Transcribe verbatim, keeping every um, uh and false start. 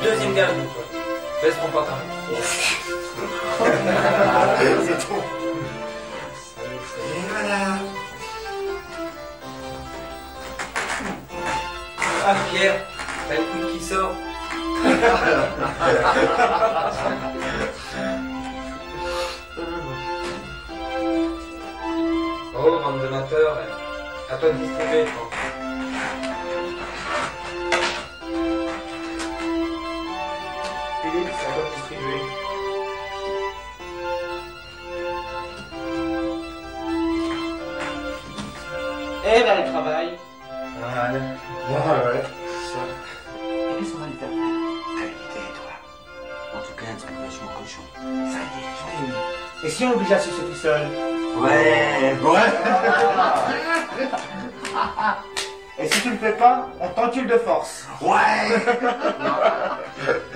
Deuxième gage donc toi. Baisse ton pantalon. C'est tout. Et voilà. Ah Pierre, t'as le coude qui sort. Oh, bande de menteurs, à toi de distribuer, je pense. Philippe, c'est à toi de distribuer. Et vers le travail. Voilà. Ouais, ouais. Ça. Et qu'est-ce qu'on va lui faire faire? T'as une idée, toi? En tout cas, un truc vachement cochon. Ça y est, j'en ai une. Et si on l'oblige à sucer tout seul? Ouais. Ouais. Et si tu le fais pas, on t'encule de force. Ouais.